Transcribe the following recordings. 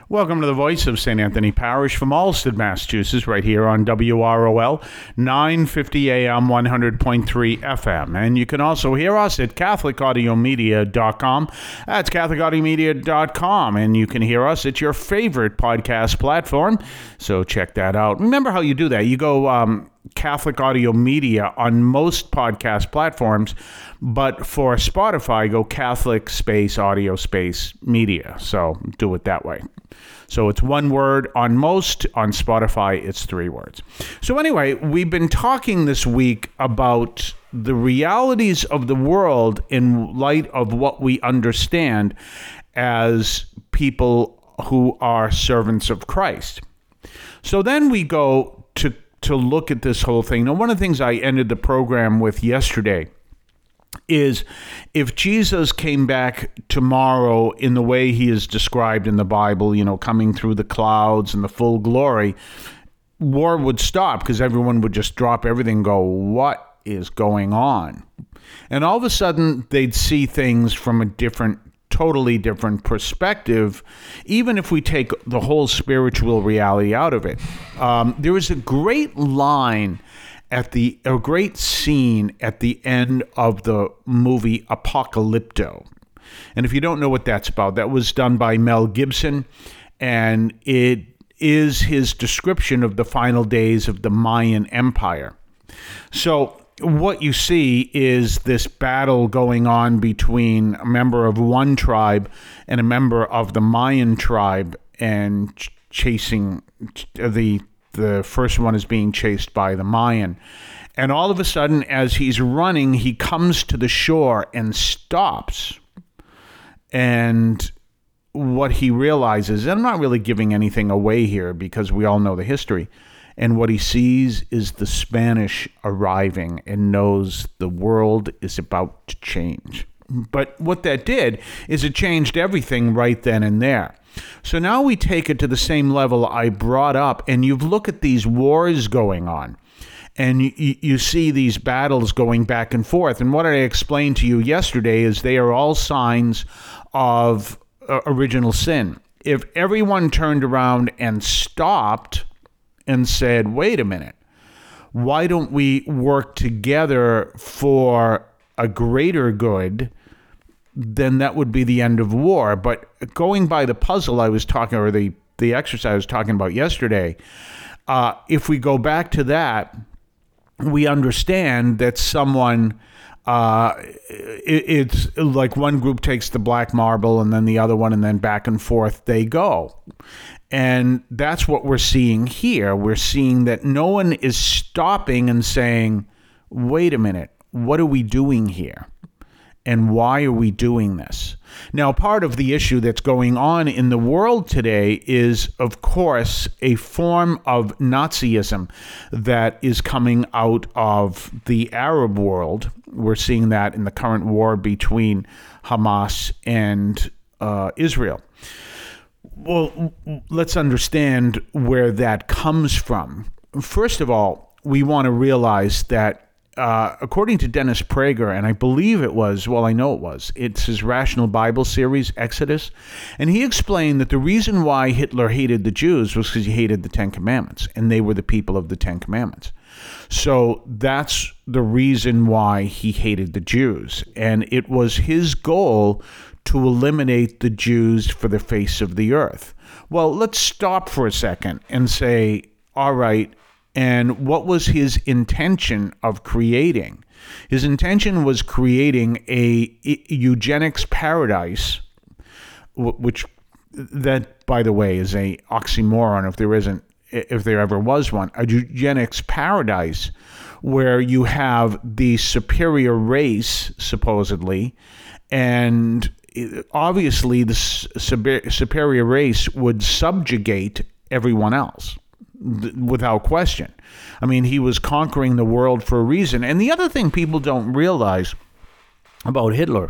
Welcome to the Voice of St. Anthony Parish from Alsted, Massachusetts, right here on WROL 950 AM 100.3 FM. And you can also hear us at CatholicAudiomedia.com. That's CatholicAudiomedia.com. And you can hear us at your favorite podcast platform. So check that out. Remember how you do that. You go Catholic Audio Media on most podcast platforms, but for Spotify, go Catholic space audio space media. So do it that way. So it's one word on most. On Spotify, it's 3 words. So anyway, we've been talking this week about the realities of the world in light of what we understand as people who are servants of Christ. So then we go to look at this whole thing. Now, one of the things I ended the program with yesterday is if Jesus came back tomorrow in the way he is described in the Bible, coming through the clouds and the full glory, war would stop because everyone would just drop everything and go, what is going on? And all of a sudden, they'd see things from a totally different perspective, even if we take the whole spiritual reality out of it. There was a great line a great scene at the end of the movie Apocalypto. And if you don't know what that's about, that was done by Mel Gibson, and it is his description of the final days of the Mayan Empire. So what you see is this battle going on between a member of one tribe and a member of the Mayan tribe, and chasing the first one is being chased by the Mayan. And all of a sudden, as he's running, he comes to the shore and stops. And what he realizes, and I'm not really giving anything away here because we all know the history, and what he sees is the Spanish arriving and knows the world is about to change. But what that did is it changed everything right then and there. So now we take it to the same level I brought up, and you look at these wars going on, and you see these battles going back and forth. And what I explained to you yesterday is they are all signs of original sin. If everyone turned around and stopped and said, wait a minute, why don't we work together for a greater good, then that would be the end of war. But going by the puzzle I was talking, or the exercise I was talking about yesterday, if we go back to that, we understand that someone, it's like one group takes the black marble and then the other one, and then back and forth they go. And that's what we're seeing here. We're seeing that no one is stopping and saying, wait a minute, what are we doing here? And why are we doing this? Now, part of the issue that's going on in the world today is, of course, a form of Nazism that is coming out of the Arab world. We're seeing that in the current war between Hamas and Israel. Well, let's understand where that comes from. First of all, we want to realize that according to Dennis Prager, and I believe it's his Rational Bible series, Exodus, and he explained that the reason why Hitler hated the Jews was because he hated the Ten Commandments, and they were the people of the Ten Commandments. So that's the reason why he hated the Jews, and it was his goal to eliminate the Jews for the face of the earth. Well, let's stop for a second and say, all right, and what was his intention of creating? His intention was creating a eugenics paradise, which that, by the way, is a oxymoron if there ever was one. A eugenics paradise where you have the superior race, supposedly, and obviously the superior race would subjugate everyone else. Without question. I mean, he was conquering the world for a reason. And the other thing people don't realize about Hitler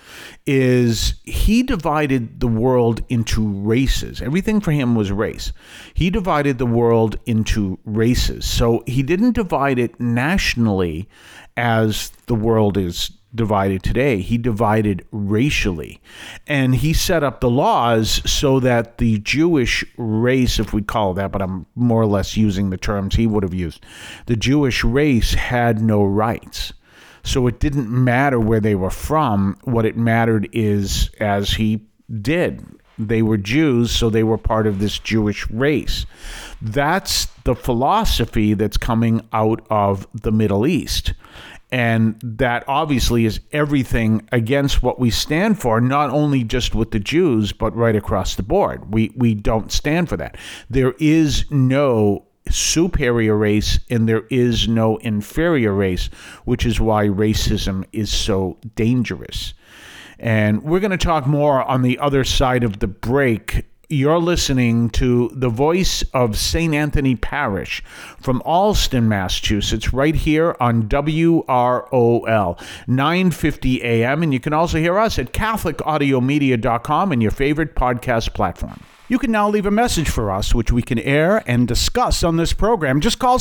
is he divided the world into races. Everything for him was race. He divided the world into races. So he didn't divide it nationally as the world is divided today. He divided racially. And he set up the laws so that the Jewish race, if we call it that, but I'm more or less using the terms he would have used, the Jewish race had no rights. So it didn't matter where they were from. What it mattered is, as he did, they were Jews, so they were part of this Jewish race. That's the philosophy that's coming out of the Middle East. And that obviously is everything against what we stand for, not only just with the Jews, but right across the board. We don't stand for that. There is no superior race and there is no inferior race, which is why racism is so dangerous. And we're going to talk more on the other side of the break. You're listening to the voice of St. Anthony Parish from Allston, Massachusetts, right here on WROL, 950 AM. And you can also hear us at CatholicAudiomedia.com and your favorite podcast platform. You can now leave a message for us, which we can air and discuss on this program. Just call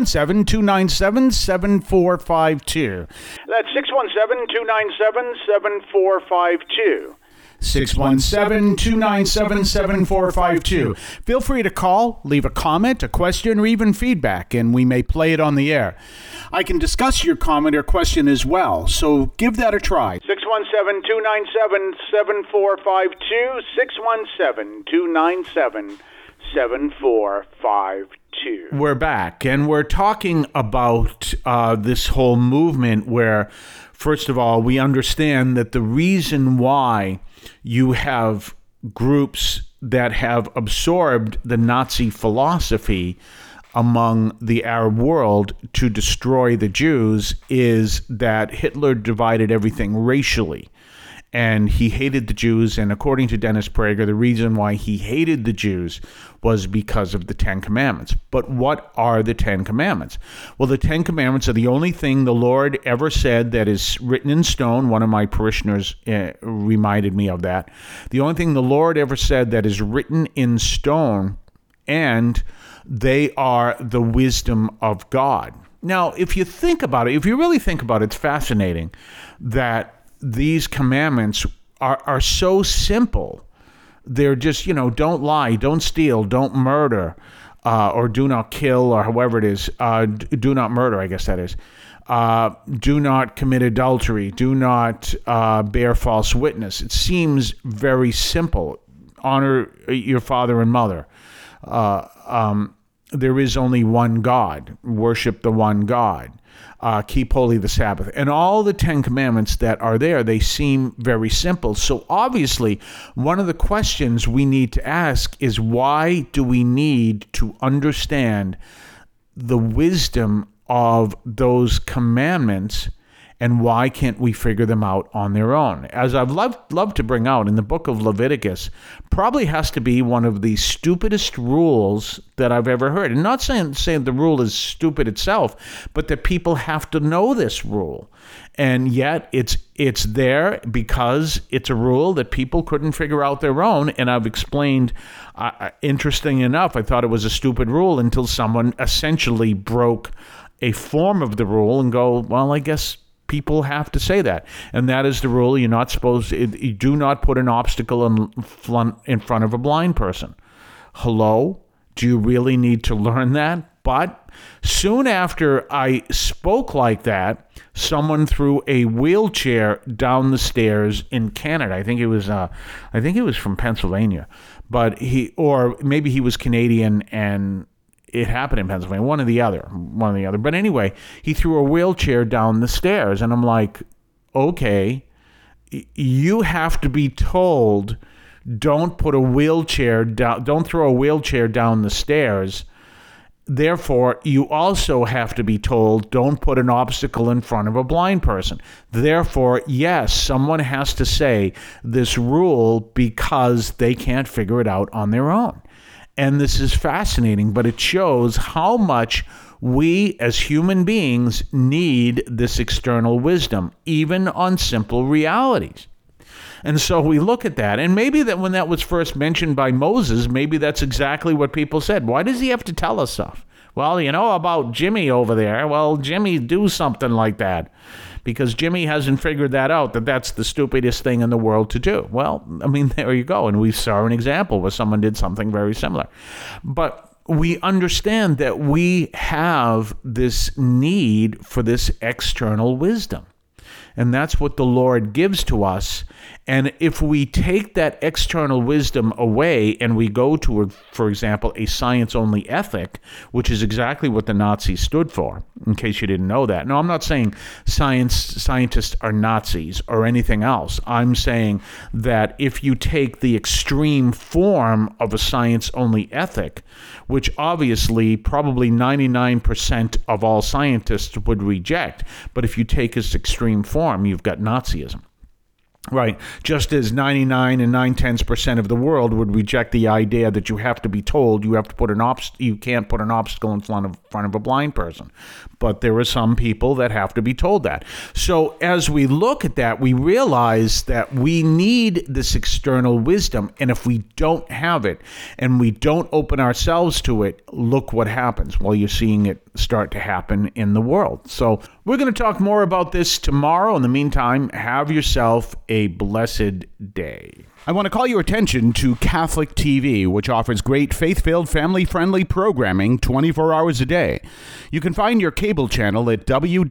617-297-7452. That's 617-297-7452. 617-297-7452. Feel free to call, leave a comment, a question, or even feedback, and we may play it on the air. I can discuss your comment or question as well, so give that a try. 617-297-7452, 617-297-7452. We're back, and we're talking about this whole movement where, first of all, we understand that the reason why you have groups that have absorbed the Nazi philosophy among the Arab world to destroy the Jews is that Hitler divided everything racially. And he hated the Jews, and according to Dennis Prager, the reason why he hated the Jews was because of the Ten Commandments. But what are the Ten Commandments? Well, the Ten Commandments are the only thing the Lord ever said that is written in stone. One of my parishioners reminded me of that. The only thing the Lord ever said that is written in stone, and they are the wisdom of God. Now, if you think about it, if you really think about it, it's fascinating that these commandments are so simple. They're just, don't lie, don't steal, don't murder, or do not kill, or however it is. Do not murder, I guess that is. Do not commit adultery. Do not bear false witness. It seems very simple. Honor your father and mother. There is only one God. Worship the one God. Keep holy the Sabbath. And all the Ten Commandments that are there, they seem very simple. So obviously, one of the questions we need to ask is, why do we need to understand the wisdom of those commandments, and why can't we figure them out on their own? As I've loved to bring out in the book of Leviticus, probably has to be one of the stupidest rules that I've ever heard. And not saying the rule is stupid itself, but that people have to know this rule. And yet it's there because it's a rule that people couldn't figure out their own. And I've explained, interesting enough, I thought it was a stupid rule until someone essentially broke a form of the rule and go, well, I guess people have to say that. And that is the rule. You're not supposed to, you do not put an obstacle in front of a blind person. Hello? Do you really need to learn that? But soon after I spoke like that, someone threw a wheelchair down the stairs in Canada. I think it was from Pennsylvania, but maybe he was Canadian and it happened in Pennsylvania, one or the other. But anyway, he threw a wheelchair down the stairs, and I'm like, okay, you have to be told, don't put a wheelchair down, don't throw a wheelchair down the stairs. Therefore, you also have to be told, don't put an obstacle in front of a blind person. Therefore, yes, someone has to say this rule because they can't figure it out on their own. And this is fascinating, but it shows how much we as human beings need this external wisdom, even on simple realities. And so we look at that, and maybe that when that was first mentioned by Moses, maybe that's exactly what people said. Why does he have to tell us stuff? Well, about Jimmy over there. Well, Jimmy do something like that. because Jimmy hasn't figured that out, that that's the stupidest thing in the world to do. Well, I mean, there you go. And we saw an example where someone did something very similar. But we understand that we have this need for this external wisdom. And that's what the Lord gives to us. And if we take that external wisdom away and we go to, for example, a science-only ethic, which is exactly what the Nazis stood for, in case you didn't know that. No, I'm not saying scientists are Nazis or anything else. I'm saying that if you take the extreme form of a science-only ethic, which obviously probably 99% of all scientists would reject, but if you take its extreme form, you've got Nazism. Right. Just as 99 and 9/10% of the world would reject the idea that you have to be told you have to put you can't put an obstacle in front of a blind person. But there are some people that have to be told that. So as we look at that, we realize that we need this external wisdom. And if we don't have it and we don't open ourselves to it, look what happens. Well, you're seeing it start to happen in the world. So we're going to talk more about this tomorrow. In the meantime, have yourself a blessed day. I want to call your attention to Catholic TV, which offers great faith-filled, family-friendly programming 24 hours a day. You can find your cable channel at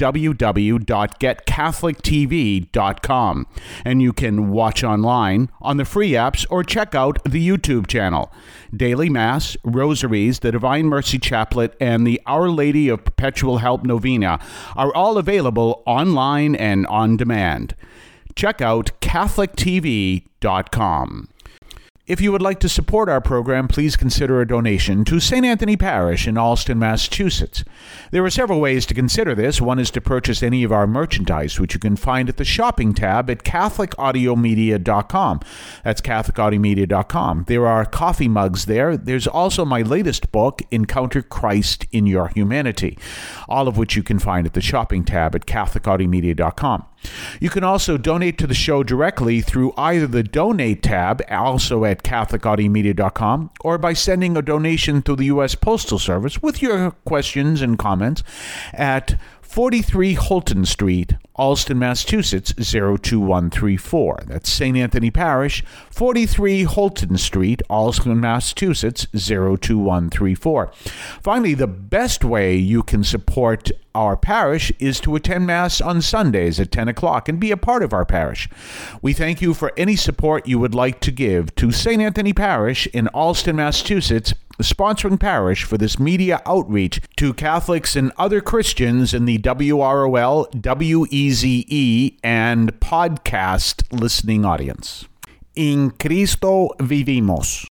www.getcatholictv.com, and you can watch online on the free apps or check out the YouTube channel. Daily Mass, Rosaries, the Divine Mercy Chaplet, and the Our Lady of Perpetual Help Novena are all available online and on demand. Check out CatholicTV.com. If you would like to support our program, please consider a donation to St. Anthony Parish in Allston, Massachusetts. There are several ways to consider this. One is to purchase any of our merchandise, which you can find at the shopping tab at CatholicAudiomedia.com. That's CatholicAudiomedia.com. There are coffee mugs there. There's also my latest book, Encounter Christ in Your Humanity, all of which you can find at the shopping tab at CatholicAudiomedia.com. You can also donate to the show directly through either the Donate tab, also at CatholicAudiomedia.com, or by sending a donation through the U.S. Postal Service with your questions and comments at 43 Holton Street, Allston, Massachusetts, 02134. That's St. Anthony Parish, 43 Holton Street, Allston, Massachusetts, 02134. Finally, the best way you can support our parish is to attend Mass on Sundays at 10 o'clock and be a part of our parish. We thank you for any support you would like to give to St. Anthony Parish in Allston, Massachusetts, the sponsoring parish for this media outreach to Catholics and other Christians in the WROL, WEZE, and podcast listening audience. In Cristo vivimos.